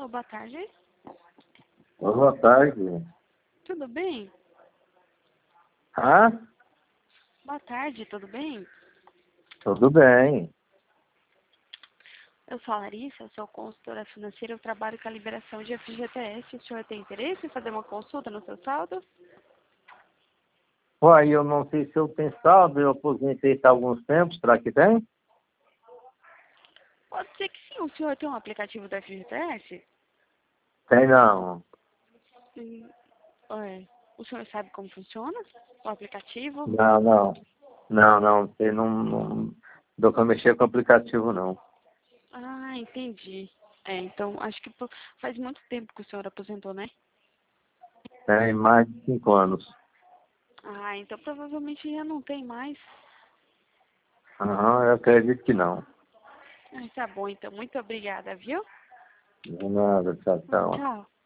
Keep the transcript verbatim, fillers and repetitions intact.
Alô, boa tarde. Ô, boa tarde. Tudo bem? Ah, Boa tarde, tudo bem? tudo bem. Eu sou a Larissa, eu sou consultora financeira, eu trabalho com a liberação de F G T S. O senhor tem interesse em fazer uma consulta no seu saldo? Uai, eu não sei se eu tenho saldo, eu aposentei há alguns tempos, será que tem? Pode ser que sim. O senhor tem um aplicativo da F G T S? Tem não. Hum, é. O senhor sabe como funciona o aplicativo? Não, não. Não, não, sei, não, não dou pra mexer com o aplicativo, não. Ah, entendi. É, então acho que po- faz muito tempo que o senhor aposentou, né? Tem mais de cinco anos. Ah, então provavelmente já não tem mais. Aham, eu acredito que não. Ah, tá bom, então. Muito obrigada, viu? De nada, tchau, tchau. Tchau.